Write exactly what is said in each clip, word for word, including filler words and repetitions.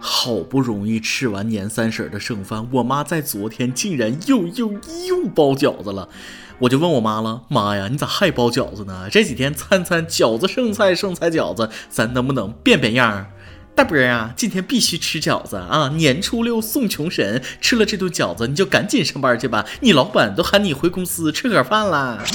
好不容易吃完年三十的剩饭，我妈在昨天竟然又又又包饺子了。我就问我妈了，妈呀，你咋还包饺子呢？这几天餐餐饺子剩菜剩菜饺子，咱能不能变变样？大波啊，今天必须吃饺子啊！年初六送穷神，吃了这顿饺子你就赶紧上班去吧，你老板都喊你回公司吃盒饭啦。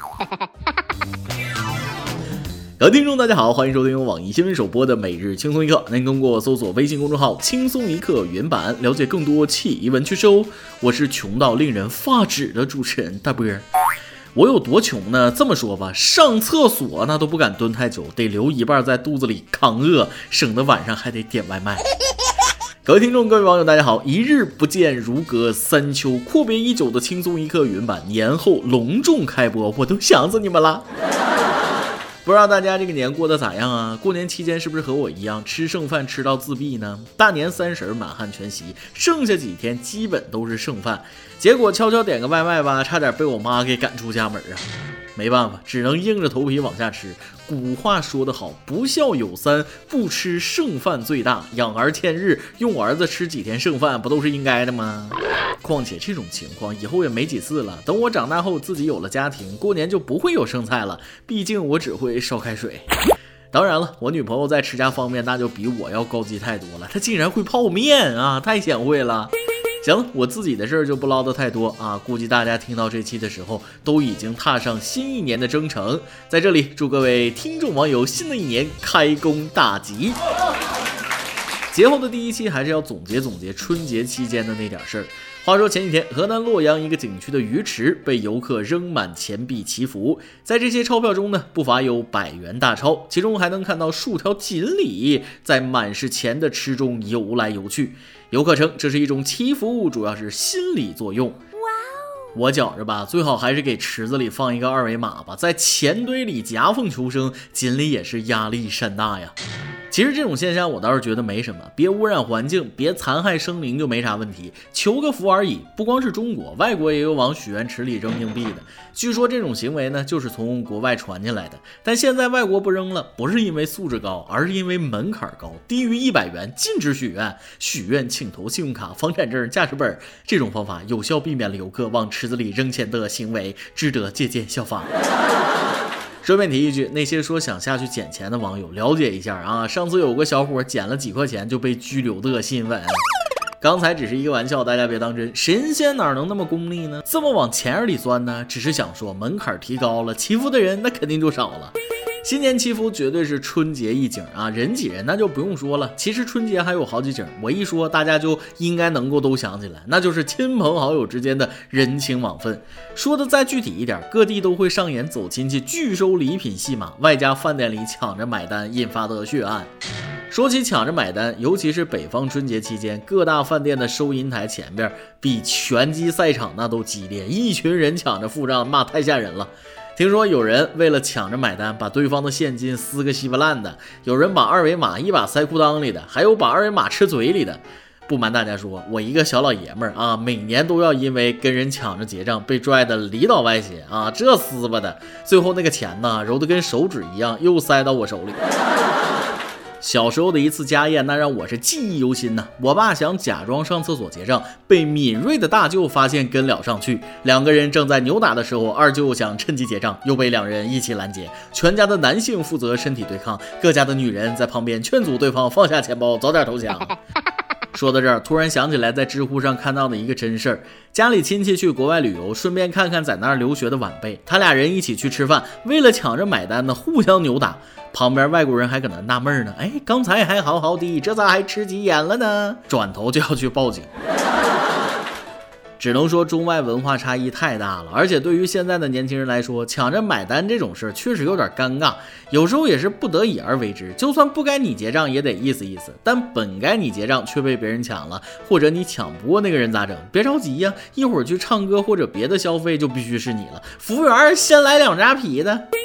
各位听众大家好，欢迎收听由网易新闻首播的每日轻松一刻，您通过搜索微信公众号轻松一刻原版了解更多奇闻趣事哦。我是穷到令人发指的主持人大波。我有多穷呢？这么说吧，上厕所那都不敢蹲太久，得留一半在肚子里抗饿，省得晚上还得点外卖。各位听众各位网友大家好，一日不见如隔三秋，阔别已久的轻松一刻云版年后隆重开播，我都想死你们了。不知道大家这个年过得咋样啊？过年期间是不是和我一样吃剩饭吃到自闭呢？大年三十满汉全席，剩下几天基本都是剩饭，结果悄悄点个外卖吧，差点被我妈给赶出家门啊！没办法，只能硬着头皮往下吃。古话说得好，不孝有三，不吃剩饭最大。养儿千日，用儿子吃几天剩饭，不都是应该的吗？况且这种情况以后也没几次了。等我长大后自己有了家庭，过年就不会有剩菜了，毕竟我只会烧开水。当然了，我女朋友在持家方面那就比我要高级太多了，她竟然会泡面啊，太贤惠了。行了，我自己的事儿就不唠得太多啊，估计大家听到这期的时候都已经踏上新一年的征程。在这里祝各位听众网友新的一年开工大吉。节后的第一期还是要总结总结春节期间的那点事儿。话说前几天，河南洛阳一个景区的鱼池被游客扔满钱币祈福，在这些钞票中呢，不乏有百元大钞，其中还能看到数条锦鲤在满是钱的池中游来游去。游客称这是一种祈福，主要是心理作用。我觉着吧，最好还是给池子里放一个二维码吧，在钱堆里夹缝求生，锦鲤也是压力山大呀。其实这种现象我倒是觉得没什么，别污染环境，别残害生灵就没啥问题，求个福而已。不光是中国，外国也有往许愿池里扔硬币的。据说这种行为呢，就是从国外传进来的，但现在外国不扔了，不是因为素质高，而是因为门槛高，低于一百元禁止许愿，许愿请投信用卡、房产证、驾驶本。这种方法有效避免了游客往池子里扔钱的行为，值得借鉴效仿。顺便提一句，那些说想下去捡钱的网友了解一下啊，上次有个小伙捡了几块钱就被拘留的新闻。刚才只是一个玩笑，大家别当真，神仙哪能那么功利呢？这么往钱里钻呢？只是想说门槛提高了，祈福的人那肯定就少了。新年祈福绝对是春节一景啊，人挤人那就不用说了。其实春节还有好几景，我一说大家就应该能够都想起来，那就是亲朋好友之间的人情往分。说的再具体一点，各地都会上演走亲戚拒收礼品戏码，外加饭店里抢着买单引发的血案。说起抢着买单，尤其是北方春节期间，各大饭店的收银台前边比拳击赛场那都激烈，一群人抢着付账，骂太吓人了。听说有人为了抢着买单，把对方的现金撕个稀巴烂的，有人把二维码一把塞裤裆里的，还有把二维码吃嘴里的。不瞒大家说，我一个小老爷们儿啊，每年都要因为跟人抢着结账被拽的里倒外斜啊，这撕巴的，最后那个钱呢，揉得跟手指一样，又塞到我手里。小时候的一次家宴，那让我是记忆犹新呢。我爸想假装上厕所结账，被敏锐的大舅发现跟了上去，两个人正在扭打的时候，二舅想趁机结账，又被两人一起拦截。全家的男性负责身体对抗，各家的女人在旁边劝阻对方放下钱包，早点投降。说到这儿，突然想起来在知乎上看到的一个真事儿，家里亲戚去国外旅游，顺便看看在那儿留学的晚辈，他俩人一起去吃饭，为了抢着买单呢，互相扭打。旁边外国人还搁那纳闷呢，哎，刚才还好好的，这咋还吃急眼了呢？转头就要去报警。只能说中外文化差异太大了，而且对于现在的年轻人来说，抢着买单这种事确实有点尴尬，有时候也是不得已而为之。就算不该你结账也得意思意思，但本该你结账却被别人抢了，或者你抢不过那个人咋整？别着急呀，一会儿去唱歌或者别的消费就必须是你了。服务员先来两扎啤的。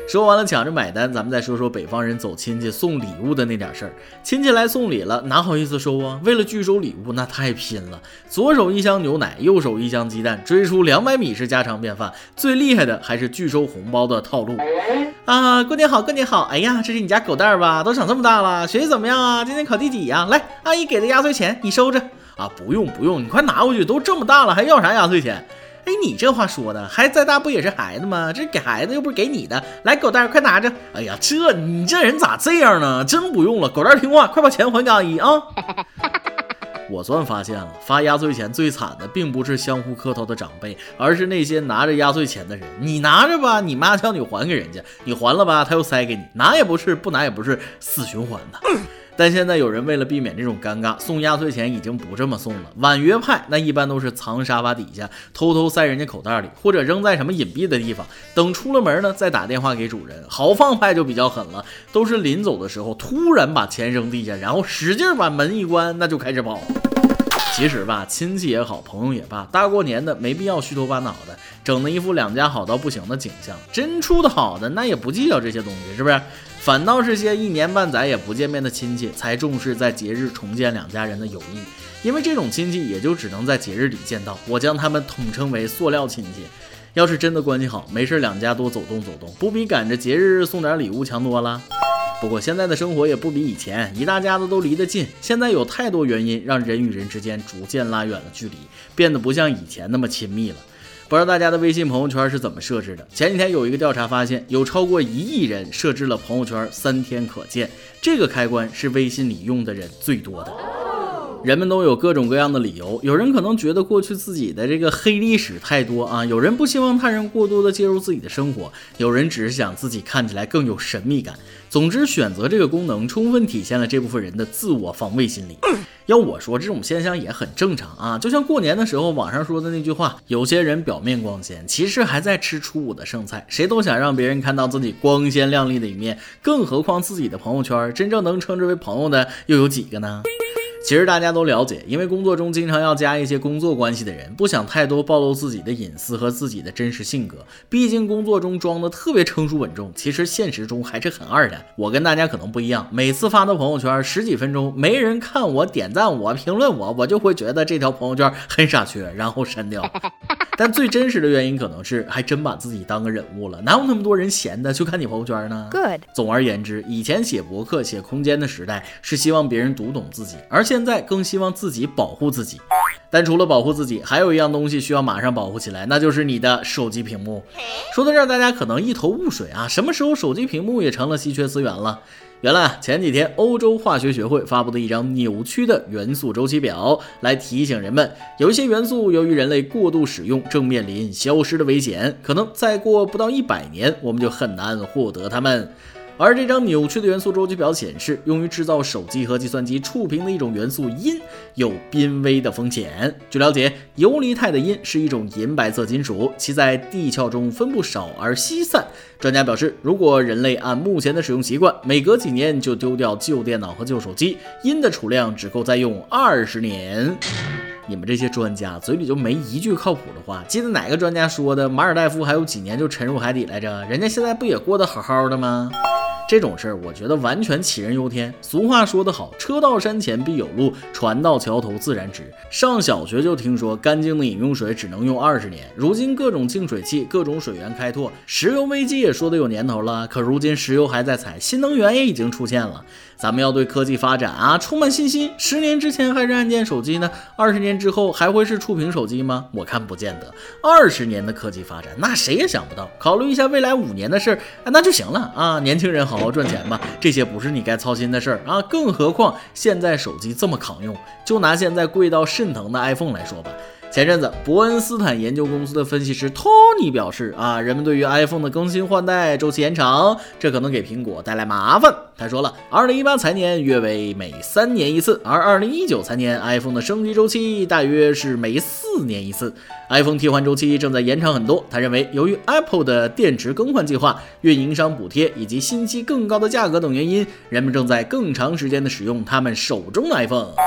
说完了抢着买单，咱们再说说北方人走亲戚送礼物的那点事儿。亲戚来送礼了，哪好意思收啊？为了拒收礼物，那太拼了。左手一箱牛奶，右手一箱鸡蛋，追出两百米是家常便饭。最厉害的还是拒收红包的套路啊！过年好，过年好！哎呀，这是你家狗蛋吧？都长这么大了，学习怎么样啊？今天考第几呀？来，阿姨给的压岁钱你收着啊！不用不用，你快拿回去，都这么大了，还要啥压岁钱？哎，你这话说的，孩子再大不也是孩子吗？这给孩子又不是给你的。来，狗蛋快拿着。哎呀，这你这人咋这样呢？真不用了，狗蛋听话，快把钱还给阿姨啊！我算发现了，发压岁钱最惨的并不是相互客套的长辈，而是那些拿着压岁钱的人。你拿着吧，你妈叫你还给人家，你还了吧，他又塞给你，拿也不是，不拿也不是，死循环的。但现在有人为了避免这种尴尬，送压岁钱已经不这么送了。婉约派那一般都是藏沙发底下，偷偷塞人家口袋里，或者扔在什么隐蔽的地方，等出了门呢再打电话给主人。豪放派就比较狠了，都是临走的时候突然把钱扔地下，然后使劲把门一关，那就开始跑。其实吧，亲戚也好，朋友也罢，大过年的没必要虚头巴脑的，整的一副两家好到不行的景象。真处的好的，那也不计较这些东西，是不是？反倒是些一年半载也不见面的亲戚，才重视在节日重建两家人的友谊。因为这种亲戚也就只能在节日里见到，我将他们统称为塑料亲戚。要是真的关系好，没事两家多走动走动，不比赶着节日送点礼物强多了。不过现在的生活也不比以前，一大家子都离得近，现在有太多原因让人与人之间逐渐拉远了距离，变得不像以前那么亲密了。不知道大家的微信朋友圈是怎么设置的？前几天有一个调查发现，有超过一亿人设置了朋友圈三天可见，这个开关是微信里用的人最多的。人们都有各种各样的理由，有人可能觉得过去自己的这个黑历史太多啊，有人不希望他人过多的介入自己的生活，有人只是想自己看起来更有神秘感。总之，选择这个功能充分体现了这部分人的自我防卫心理。要我说，这种现象也很正常啊，就像过年的时候网上说的那句话，有些人表面光鲜，其实还在吃初五的剩菜，谁都想让别人看到自己光鲜亮丽的一面，更何况自己的朋友圈真正能称之为朋友的又有几个呢？其实大家都了解，因为工作中经常要加一些工作关系的人，不想太多暴露自己的隐私和自己的真实性格，毕竟工作中装的特别成熟稳重，其实现实中还是很二的。我跟大家可能不一样，每次发的朋友圈十几分钟，没人看我点赞我评论我，我就会觉得这条朋友圈很傻缺，然后删掉。但最真实的原因可能是还真把自己当个人物了，哪有那么多人闲的去看你朋友圈呢？ Good。 总而言之，以前写博客写空间的时代是希望别人读懂自己，而现在更希望自己保护自己。但除了保护自己，还有一样东西需要马上保护起来，那就是你的手机屏幕。说到这儿，大家可能一头雾水啊，什么时候手机屏幕也成了稀缺资源了？原来前几天欧洲化学学会发布的一张扭曲的元素周期表，来提醒人们，有一些元素由于人类过度使用，正面临消失的危险，可能再过不到一百年，我们就很难获得它们。而这张扭曲的元素周期表显示，用于制造手机和计算机触屏的一种元素铟有濒危的风险。据了解，游离态的铟是一种银白色金属，其在地壳中分布少而稀散。专家表示，如果人类按目前的使用习惯，每隔几年就丢掉旧电脑和旧手机，铟的储量只够再用二十年。你们这些专家嘴里就没一句靠谱的话。记得哪个专家说的马尔代夫还有几年就沉入海底来着？人家现在不也过得好好的吗？这种事儿我觉得完全杞人忧天。俗话说得好，车到山前必有路，船到桥头自然直。上小学就听说干净的饮用水只能用二十年，如今各种净水器各种水源开拓，石油危机也说得有年头了，可如今石油还在采，新能源也已经出现了。咱们要对科技发展啊充满信心。十年之前还是按键手机呢，二十年之后还会是触屏手机吗？我看不见得。二十年的科技发展，那谁也想不到。考虑一下未来五年的事儿，那就行了啊！年轻人好好赚钱吧，这些不是你该操心的事儿啊！更何况现在手机这么抗用，就拿现在贵到肾疼的 iPhone 来说吧。前阵子，伯恩斯坦研究公司的分析师 Tony 表示啊，人们对于 iPhone 的更新换代周期延长，这可能给苹果带来麻烦。他说了，二零一八财年约为每三年一次，而二零一九财年 iPhone 的升级周期大约是每四年一次。iPhone 替换周期正在延长很多。他认为，由于 Apple 的电池更换计划、运营商补贴以及新机更高的价格等原因，人们正在更长时间的使用他们手中的 iPhone。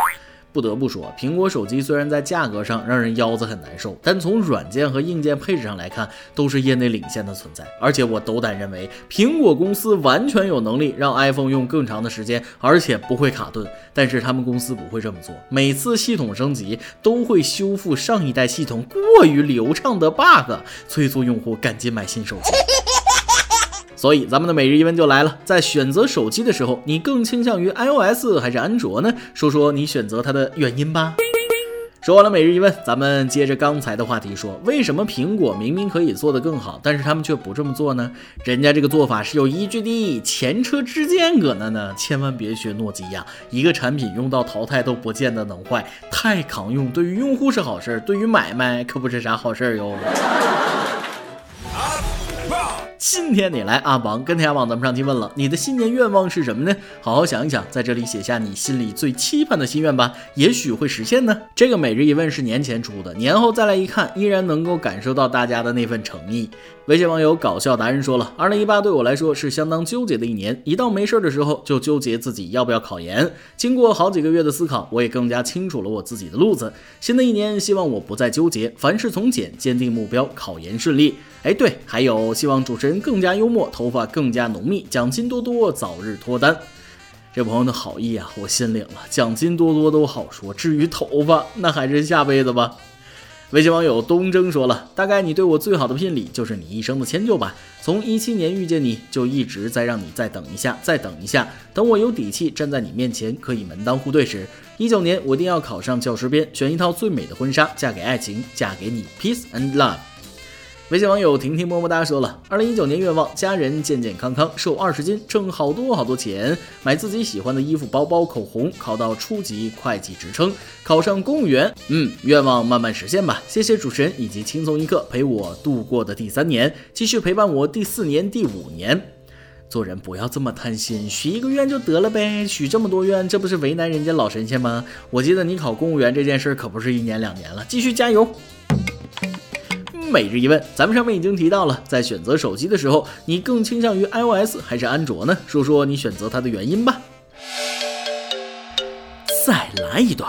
不得不说，苹果手机虽然在价格上让人腰子很难受，但从软件和硬件配置上来看，都是业内领先的存在。而且我斗胆认为，苹果公司完全有能力让 iPhone 用更长的时间，而且不会卡顿。但是他们公司不会这么做，每次系统升级都会修复上一代系统过于流畅的 bug， 催促用户赶紧买新手机。所以咱们的每日一问就来了，在选择手机的时候，你更倾向于 iOS 还是安卓呢？说说你选择它的原因吧。说完了每日一问，咱们接着刚才的话题说，为什么苹果明明可以做得更好，但是他们却不这么做呢？人家这个做法是有依据的，前车之鉴搁那呢，千万别学诺基亚，一个产品用到淘汰都不见得能坏，太抗用对于用户是好事，对于买卖可不是啥好事哟。今天你来阿王跟天涯网咱们上期问了，你的新年愿望是什么呢？好好想一想，在这里写下你心里最期盼的心愿吧，也许会实现呢。这个每日一问是年前出的，年后再来一看，依然能够感受到大家的那份诚意。微信网友搞笑达人说了，二零一八对我来说是相当纠结的一年，一到没事的时候就纠结自己要不要考研。经过好几个月的思考，我也更加清楚了我自己的路子。新的一年，希望我不再纠结，凡事从简，坚定目标，考研顺利。哎，对，还有希望主持人更加幽默，头发更加浓密，奖金多多，早日脱单。这朋友的好意啊，我心领了，奖金多多都好说，至于头发，那还是下辈子吧。微信网友东征说了，大概你对我最好的聘礼就是你一生的迁就吧。从一七年遇见你，就一直在让你再等一下，再等一下，等我有底气站在你面前，可以门当户对时。一九年我一定要考上教师编，选一套最美的婚纱，嫁给爱情，嫁给你 ，peace and love。微信网友婷婷么么哒说了，二零一九年愿望，家人健健康康，瘦二十斤，挣好多好多钱，买自己喜欢的衣服、包包、口红，考到初级会计职称，考上公务员。嗯，愿望慢慢实现吧。谢谢主持人以及轻松一刻陪我度过的第三年，继续陪伴我第四年、第五年。做人不要这么贪心，许一个愿就得了呗，许这么多愿，这不是为难人家老神仙吗？我记得你考公务员这件事可不是一年两年了，继续加油。每日一问，咱们上面已经提到了，在选择手机的时候，你更倾向于 iOS 还是安卓呢？说说你选择它的原因吧。再来一段。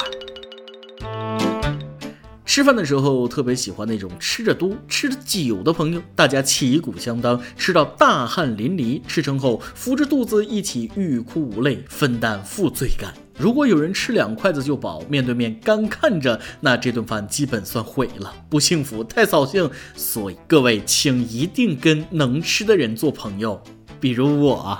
吃饭的时候特别喜欢那种吃着多吃着久的朋友，大家旗鼓相当，吃到大汗淋漓，吃成后扶着肚子一起欲哭无泪，分担负罪感。如果有人吃两筷子就饱，面对面干看着，那这顿饭基本算毁了，不幸福，太扫兴。所以各位请一定跟能吃的人做朋友，比如我。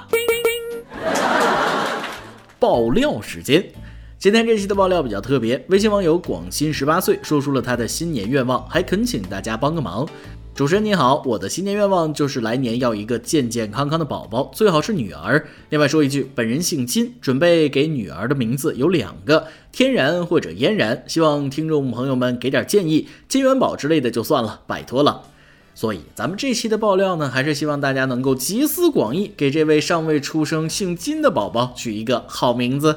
爆料时间，今天这期的爆料比较特别，微信网友广新十八岁说出了他的新年愿望，还恳请大家帮个忙。主持人你好，我的新年愿望就是来年要一个健健康康的宝宝，最好是女儿。另外说一句，本人姓金，准备给女儿的名字有两个，天然或者嫣然，希望听众朋友们给点建议，金元宝之类的就算了，拜托了。所以咱们这期的爆料呢，还是希望大家能够集思广益，给这位尚未出生姓金的宝宝取一个好名字。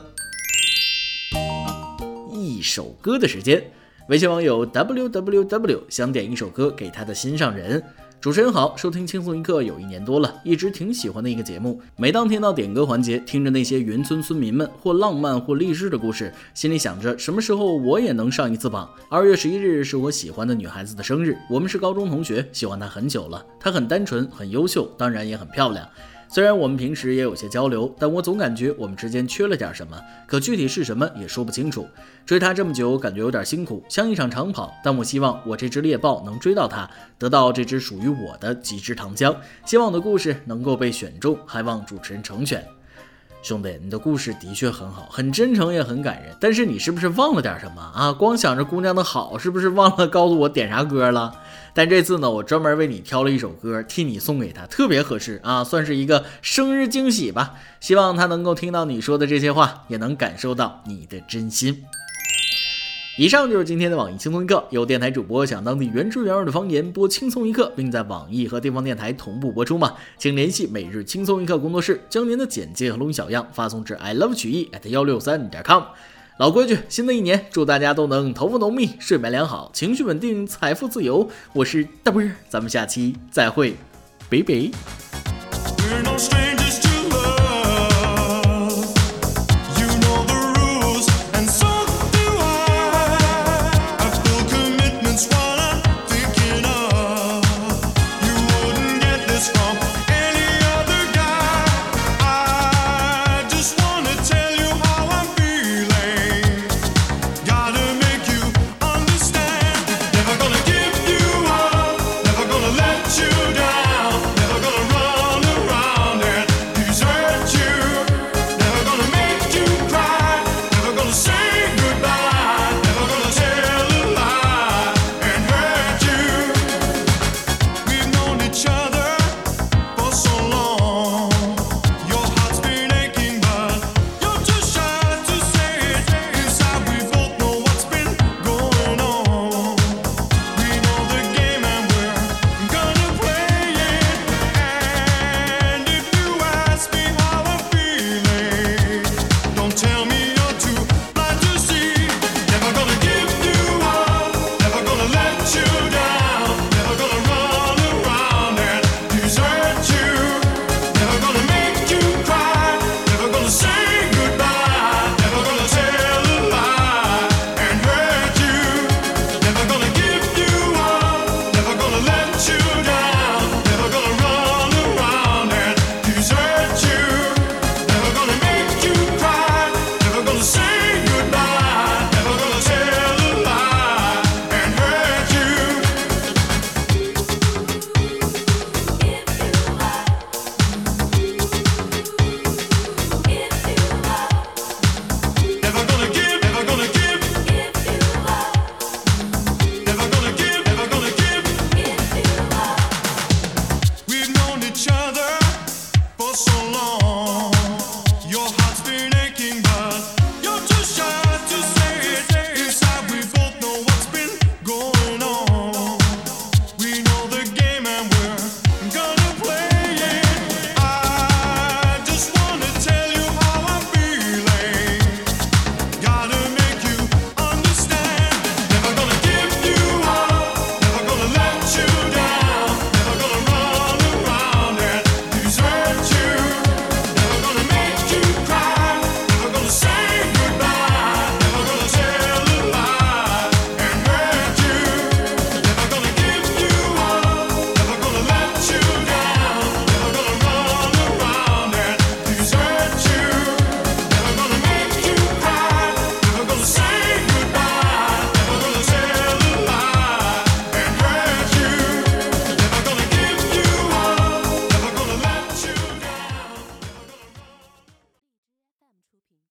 一首歌的时间，微信网友 W W W 想点一首歌给他的心上人。主持人好，收听轻松一刻有一年多了，一直挺喜欢的一个节目。每当听到点歌环节，听着那些云村村民们或浪漫或励志的故事，心里想着什么时候我也能上一次榜。二月十一日是我喜欢的女孩子的生日，我们是高中同学，喜欢她很久了。她很单纯，很优秀，当然也很漂亮。虽然我们平时也有些交流，但我总感觉我们之间缺了点什么，可具体是什么也说不清楚。追她这么久，感觉有点辛苦，像一场长跑，但我希望我这只猎豹能追到她，得到这只属于我的极致糖浆。希望我的故事能够被选中，还望主持人成全。兄弟，你的故事的确很好，很真诚也很感人，但是你是不是忘了点什么啊？光想着姑娘的好，是不是忘了告诉我点啥歌了？但这次呢，我专门为你挑了一首歌，替你送给她，特别合适啊，算是一个生日惊喜吧。希望她能够听到你说的这些话，也能感受到你的真心。以上就是今天的网易轻松一刻，有电台主播想当地原汁原味的方言播轻松一刻，并在网易和地方电台同步播出吗？请联系每日轻松一刻工作室，将您的简介和录音小样发送至 i love 曲艺 at 一六三点 com。老规矩，新的一年祝大家都能头发浓密，睡眠良好，情绪稳定，财富自由。我是大波，咱们下期再会，拜拜。 heart's been